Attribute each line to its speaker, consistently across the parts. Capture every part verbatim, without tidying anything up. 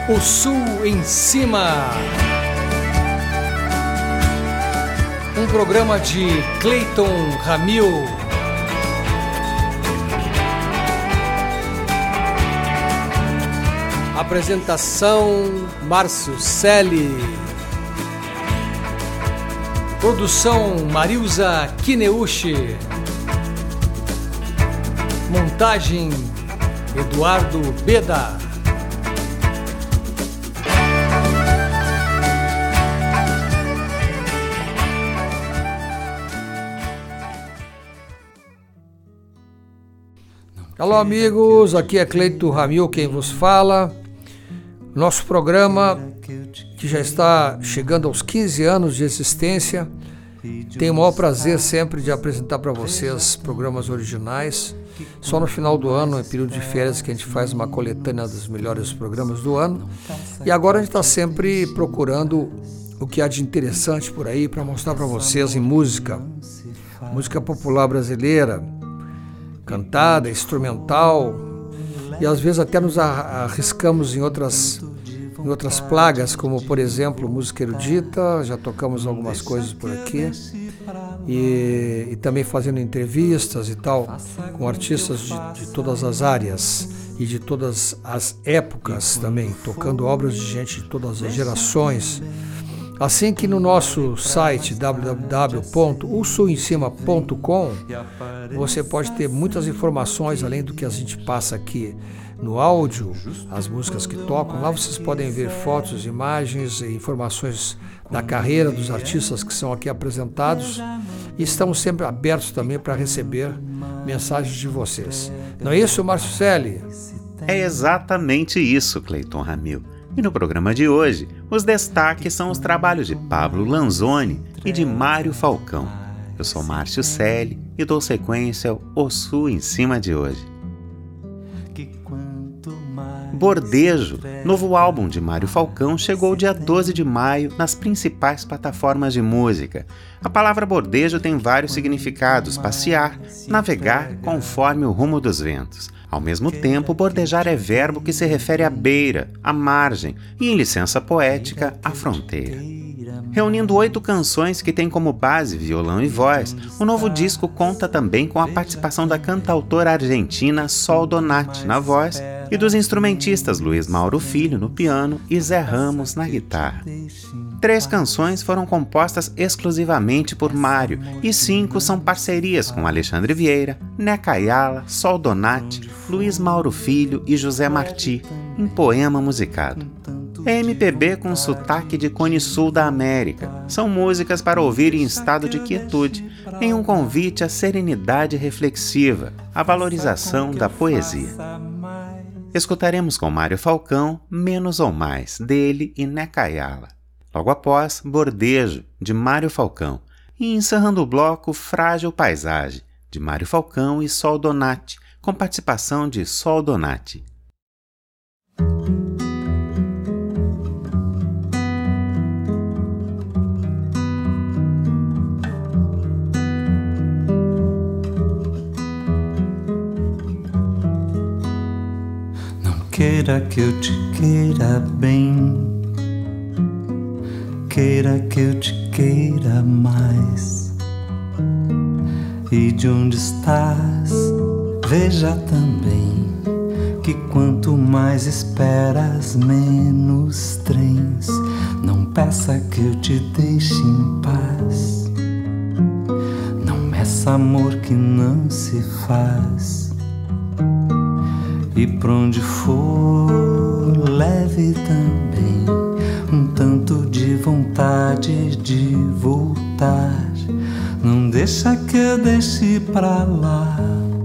Speaker 1: O Sul em Cima. Um programa de Cleiton Ramil. Apresentação Márcio Selle. Produção Marilza Kineuchi. Montagem Eduardo Beda. Alô amigos, aqui é Cleiton Ramil quem vos fala. Nosso programa, que já está chegando aos quinze anos de existência, tenho o maior prazer sempre de apresentar para vocês programas originais. Só no final do ano, em período de férias, que a gente faz uma coletânea dos melhores programas do ano. E agora a gente está sempre procurando o que há de interessante por aí para mostrar para vocês em música. Música popular brasileira, cantada, instrumental, e às vezes até nos arriscamos em outras, em outras plagas, como por exemplo música erudita, já tocamos algumas coisas por aqui, e, e também fazendo entrevistas e tal, com artistas de, de todas as áreas e de todas as épocas também, tocando obras de gente de todas as gerações. Assim que no nosso site w w w ponto o sul em cima ponto com você pode ter muitas informações além do que a gente passa aqui no áudio, as músicas que tocam. Lá vocês podem ver fotos, imagens e informações da carreira dos artistas que são aqui apresentados, e estamos sempre abertos também para receber mensagens de vocês. Não é isso, Márcio Selle?
Speaker 2: É exatamente isso, Cleiton Ramil. E no programa de hoje, os destaques são os trabalhos de Pablo Lanzoni e de Mário Falcão. Eu sou Márcio Selle e dou sequência ao O Sul em Cima de hoje. Bordejo, novo álbum de Mário Falcão, chegou dia doze de maio nas principais plataformas de música. A palavra bordejo tem vários significados: passear, navegar conforme o rumo dos ventos. Ao mesmo tempo, bordejar é verbo que se refere à beira, à margem e, em licença poética, à fronteira. Reunindo oito canções que têm como base violão e voz, o novo disco conta também com a participação da cantautora argentina Sol Donati na voz e dos instrumentistas Luiz Mauro Filho no piano e Zé Ramos na guitarra. Três canções foram compostas exclusivamente por Mário e cinco são parcerias com Alexandre Vieira, Neca Ayala, Sol Donati, Luiz Mauro Filho e José Martí, em poema musicado. É M P B com sotaque de Cone Sul da América. São músicas para ouvir em estado de quietude, em um convite à serenidade reflexiva, à valorização da poesia. Escutaremos com Mário Falcão Menos ou Mais, dele e Neca Ayala. Logo após, Bordejo, de Mário Falcão. E encerrando o bloco, Frágil Paisagem, de Mário Falcão e Sol Donati, com participação de Sol Donati.
Speaker 3: Não queira que eu te queira bem, queira que eu te queira mais. E de onde estás, veja também que quanto mais esperas, menos trens. Não peça que eu te deixe em paz, não meça amor que não se faz. E pra onde for, leve também um tanto de vontade de voltar. Não deixa que eu deixe pra lá.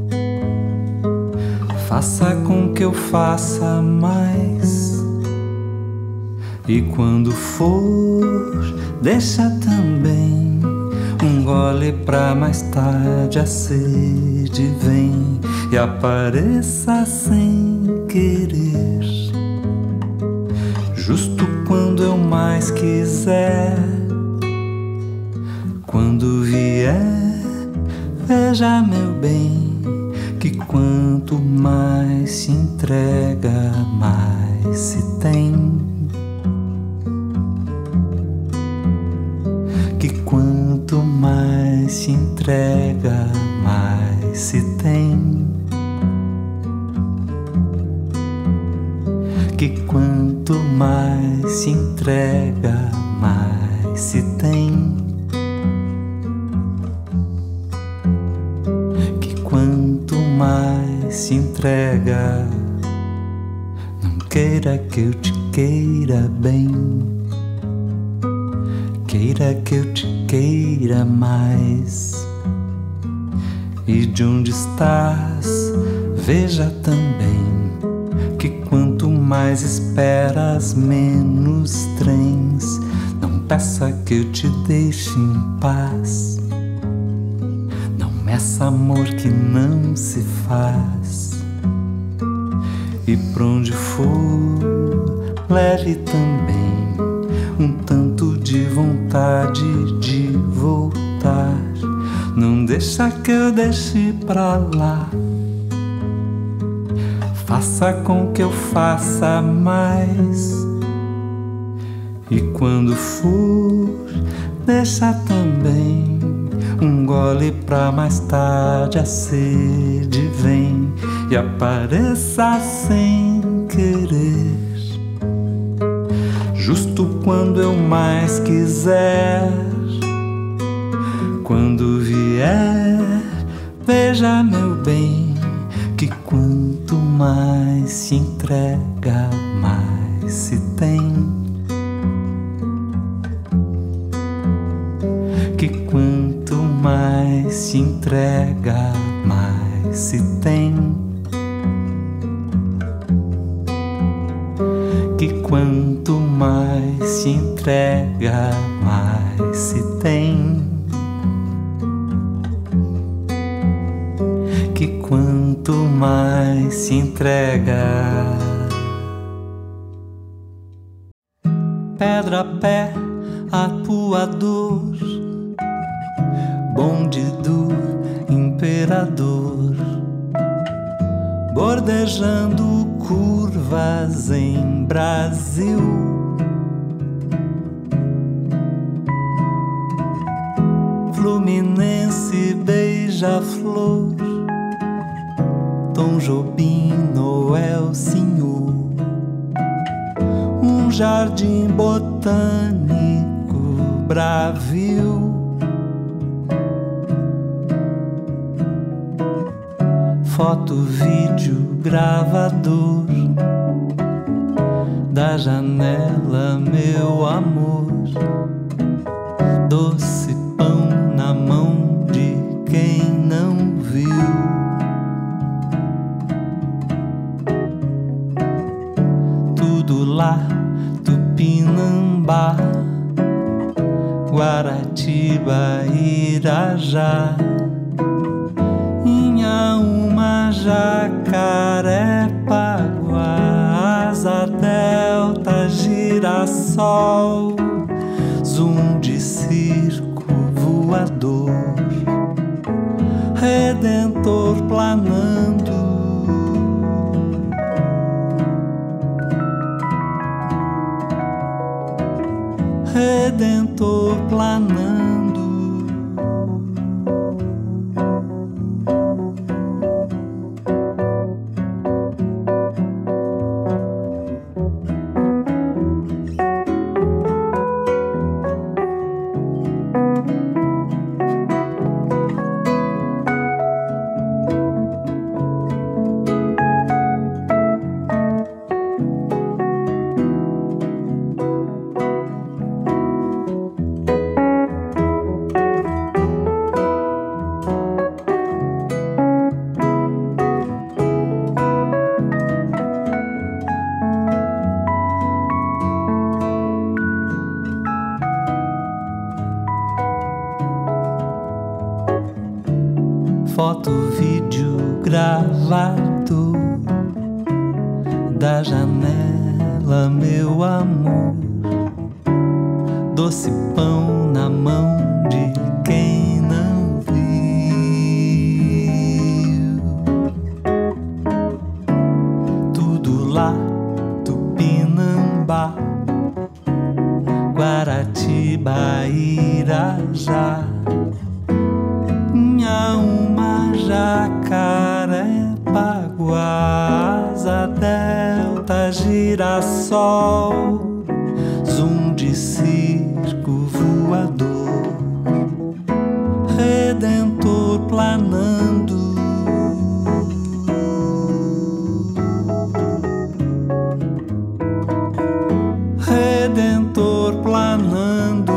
Speaker 3: Faça com que eu faça mais. E quando for, deixa também um gole pra mais tarde. A sede vem e apareça sem querer, justo quando eu mais quiser. Quando vier, veja meu bem, que quanto mais se entrega, mais se tem. Que quanto mais se entrega, mais se tem. Que quanto mais se entrega, mais se tem. Que quanto mais se entrega, não queira que eu te queira bem, queira que eu te queira mais. E de onde estás, veja também que quanto mais esperas, menos trens. Não peça que eu te deixe em paz, não meça amor que não se faz. E pra onde for, leve também um tanto de vontade de voltar. Não deixa que eu deixe pra lá, faça com que eu faça mais. E quando for, deixa também um gole pra mais tarde a sede vem e apareça sem querer, justo quando eu mais quiser. Quando vier, veja meu bem, que quanto mais se entrega, mais se tem. Que quanto mais se entrega, mais se tem. Que quanto mais se entrega, mais se tem. Que quanto mais se entrega. Pedra a pé, atuador, bonde do imperador, bordejando curvas em Brasil. Fluminense, beija-flor, Tom Jobim, Noel, Senhor, um jardim botânico bravio. Foto, vídeo, gravador, da janela, meu amor, doce pão na mão de quem não viu. Tudo lá, Tupinambá, Guaratiba, Irajá, Inhaúma, Jacarepaguá, Asa Delta, Girassol, zoom de circo voador, Redentor planando, Redentor planando. Foto, vídeo, gravado, da janela, meu amor, doce pão na mão de quem não viu. Lá, Tupinambá, Guaratiba, Irajá, Inhaúma, Jacarepaguá, Asa Delta, Girassol, zum de circo voador, Redentor planando, Redentor planando,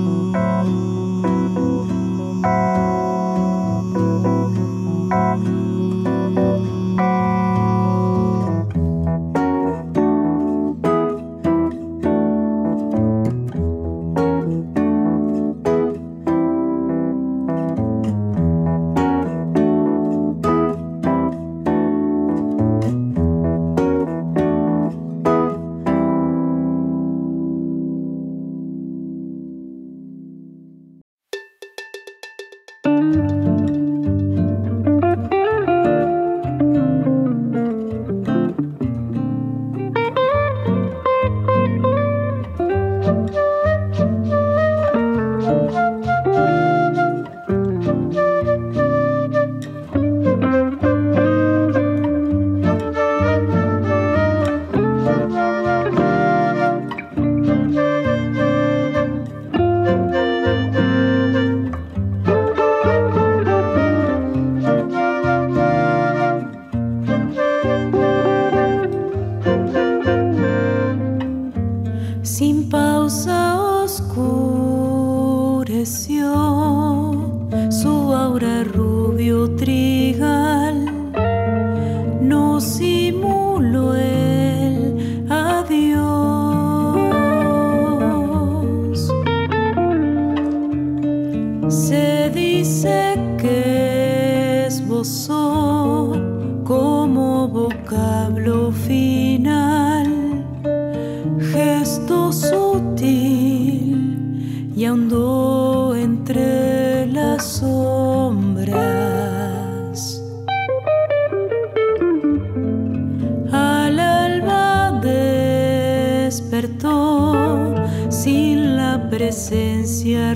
Speaker 4: presencia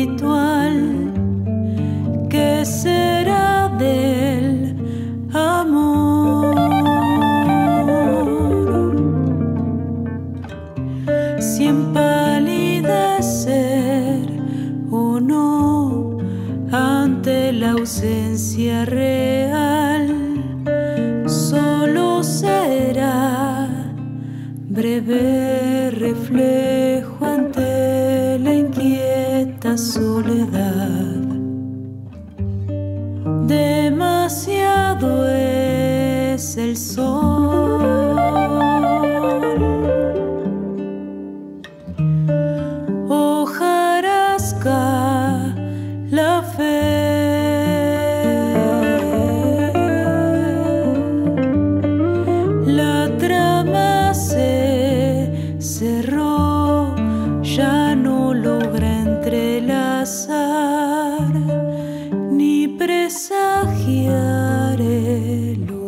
Speaker 4: ritual que será del amor. Si empalidecer o no ante la ausencia real, solo será breve reflejo ante la inquieta soledad. Demasiado es el sol, hojarasca la fe, la trama se cerró, ya no logra entrelazar ni presagiar el hoy.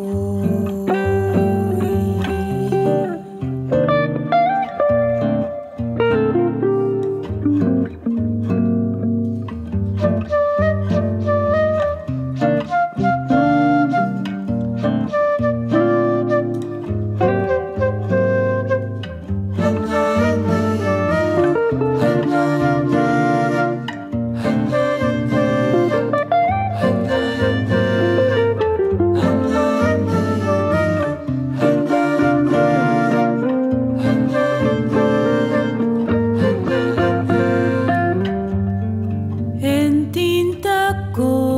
Speaker 4: En tinta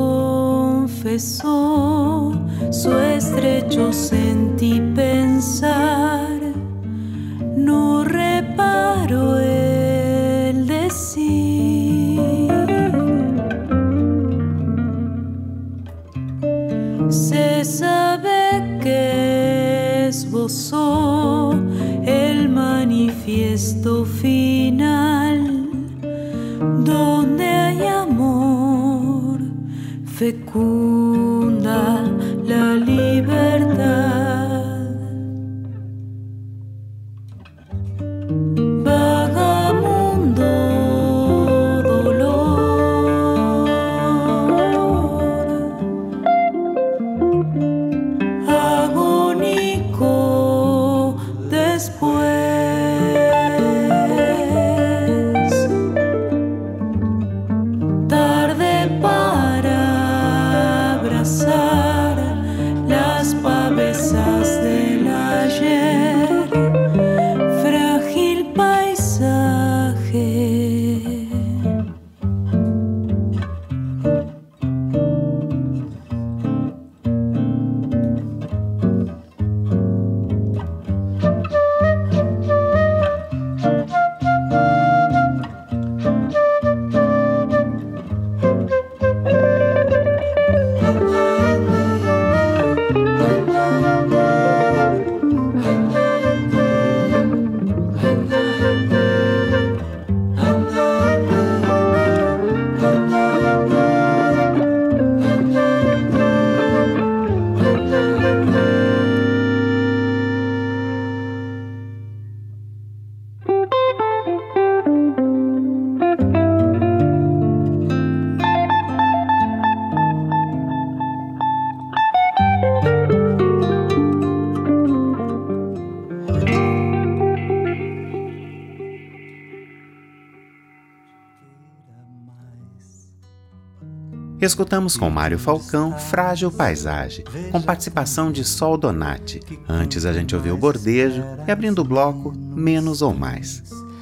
Speaker 4: confesó su estrecho sentipensar, no reparo el decir. Se sabe que esbozó el manifiesto final, donde hay amor, fecunda la libertad.
Speaker 2: Escutamos com Mário Falcão Frágil Paisagem, com participação de Sol Donati. Antes a gente ouviu Bordejo e, abrindo o bloco, Menos ou Mais.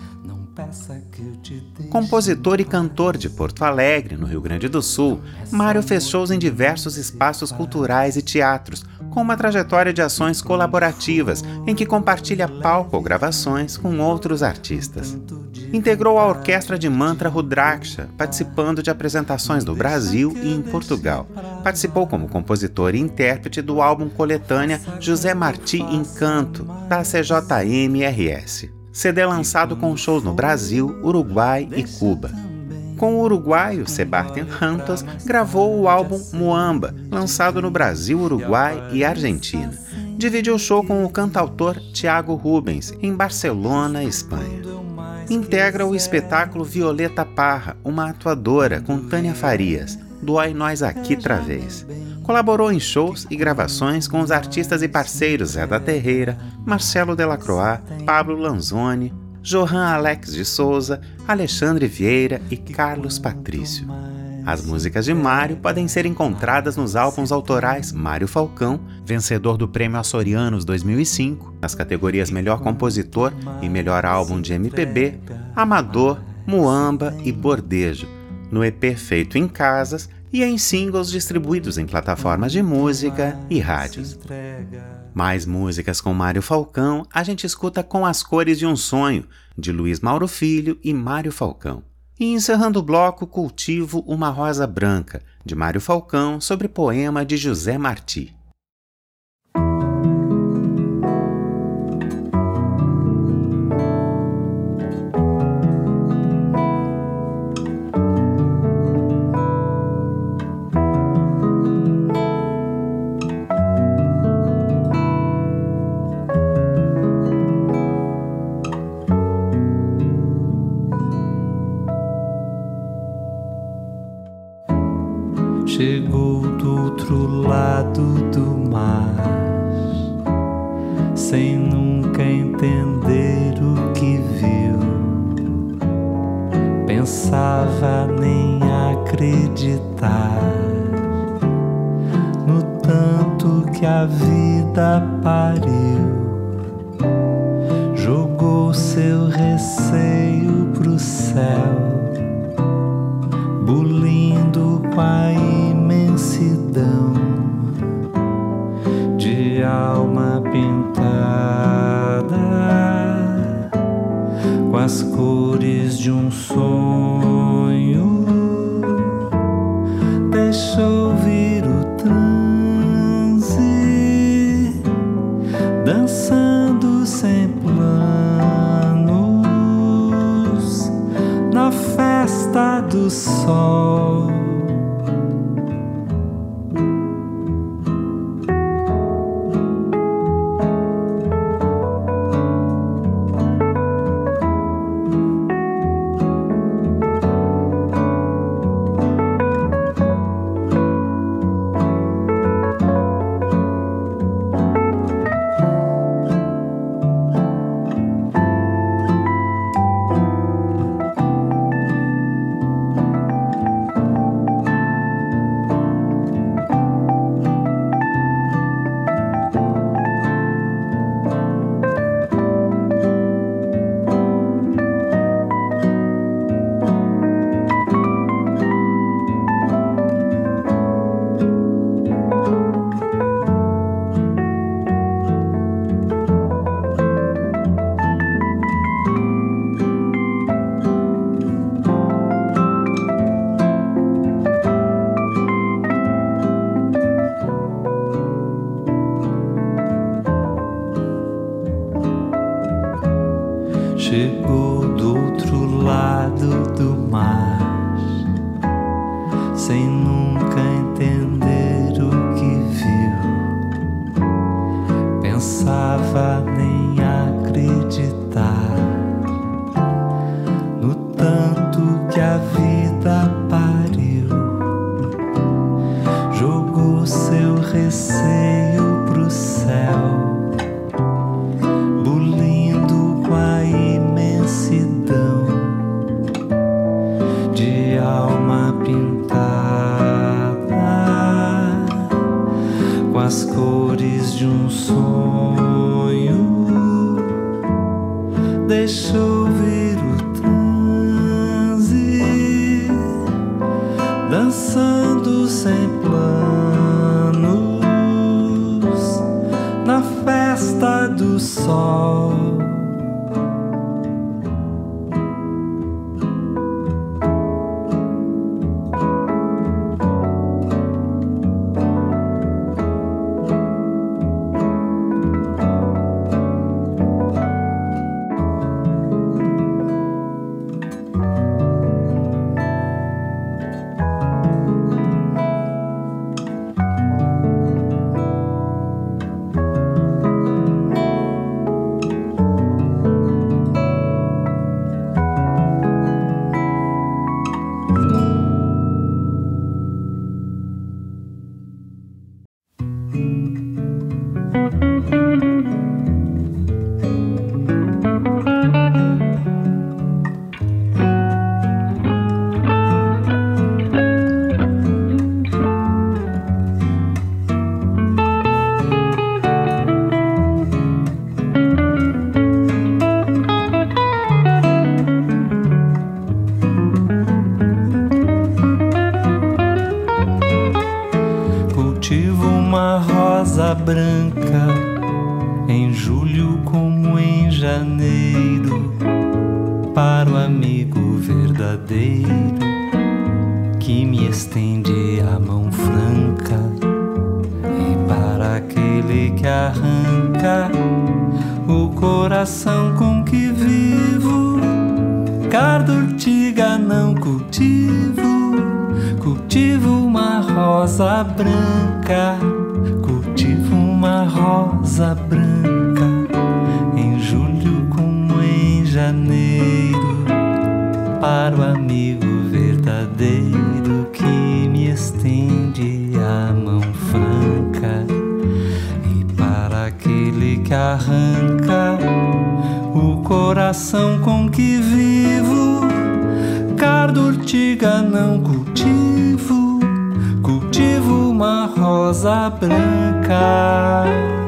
Speaker 2: Compositor e cantor de Porto Alegre, no Rio Grande do Sul, Mário fez shows em diversos espaços culturais e teatros, com uma trajetória de ações colaborativas, em que compartilha palco ou gravações com outros artistas. Integrou a orquestra de Mantra Rudraksha, participando de apresentações no Brasil e em Portugal. Participou como compositor e intérprete do álbum coletânea José Martí Encanto, da C J M R S. C D lançado com shows no Brasil, Uruguai e Cuba. Com o uruguaio Sebastián Rantos, gravou o álbum Muamba, lançado no Brasil, Uruguai e Argentina. Dividiu o show com o cantautor Tiago Rubens, em Barcelona, Espanha. Integra o espetáculo Violeta Parra, uma atuadora, com Tânia Farias, do Ai Nós Aqui Travês. Colaborou em shows e gravações com os artistas e parceiros Zé da Terreira, Marcelo Delacroix, Pablo Lanzoni, Johan Alex de Souza, Alexandre Vieira e Carlos Patrício. As músicas de Mário podem ser encontradas nos álbuns autorais Mário Falcão, vencedor do Prêmio Açorianos dois mil e cinco, nas categorias Melhor Compositor e Melhor Álbum de M P B, Amador, Muamba e Bordejo, no E P feito em casas e em singles distribuídos em plataformas de música e rádios. Mais músicas com Mário Falcão a gente escuta com As Cores de um Sonho, de Luiz Mauro Filho e Mário Falcão. E encerrando o bloco, Cultivo uma Rosa Branca, de Mário Falcão, sobre poema de José Martí.
Speaker 3: Chegou do outro lado do mar, sem nunca entender o que viu. Pensava nem acreditar no tanto que a vida pariu. Jogou seu receio pro céu, bulindo com a imensidão de alma pintada com as cores de um sonho. Deixou vir o transe, dançando sem planos na festa do sol. Chegou do outro lado do mar, sem nunca entender o que viu. Pensava nem acreditar no tanto que a vida pariu. Jogou seu receio pro céu, de alma pintada sombra do sol. Branca em julho como em janeiro, para o amigo verdadeiro que me estende a mão franca, e para aquele que arranca o coração com que vivo. Cardo ortiga não cultivo, cultivo uma rosa branca. Cultivo uma rosa branca em julho como em janeiro, para o amigo verdadeiro que me estende a mão franca, e para aquele que arranca o coração com que vivo. Cardo ortiga não cultivo, cultivo uma rosa branca.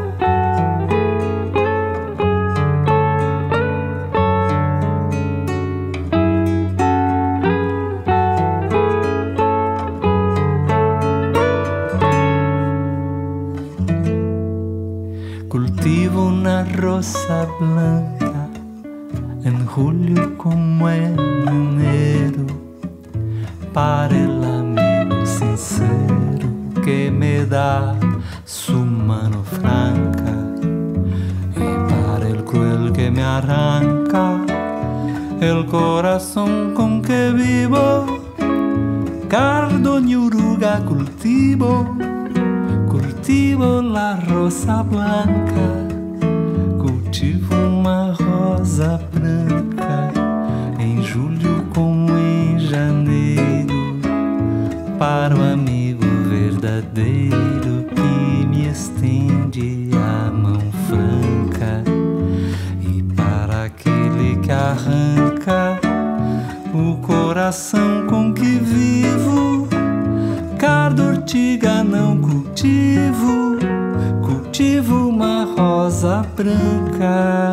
Speaker 3: Cultivo una rosa blanca en julio como en enero, para el amigo sincero que me da su mano franca, y para el cruel que me arranca el corazón con que vivo. Cardo ñuruga cultivo, cultivo la rosa blanca, cultivo uma rosa branca em julho como em janeiro, para o amigo verdadeiro que me estende a mão franca, e para aquele que arranca o coração com que vivo. Cardo ortiga não cultivo, cultivo uma rosa branca.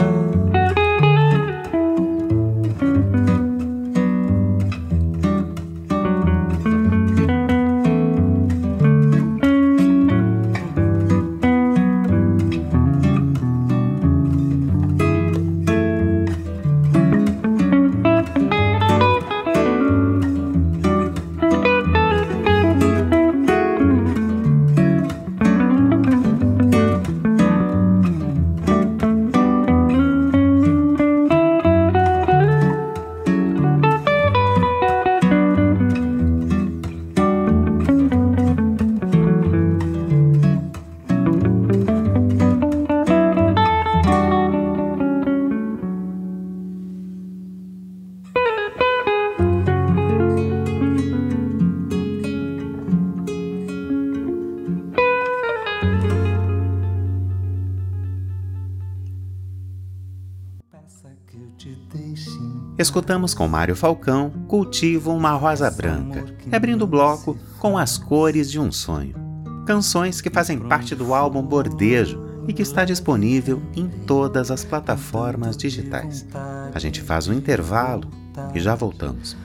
Speaker 2: Escutamos com Mário Falcão Cultivo uma Rosa Branca, abrindo o bloco com As Cores de um Sonho. Canções que fazem parte do álbum Bordejo e que está disponível em todas as plataformas digitais. A gente faz um intervalo e já voltamos.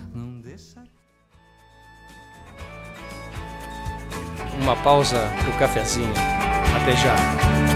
Speaker 1: Uma pausa pro cafezinho. Até já.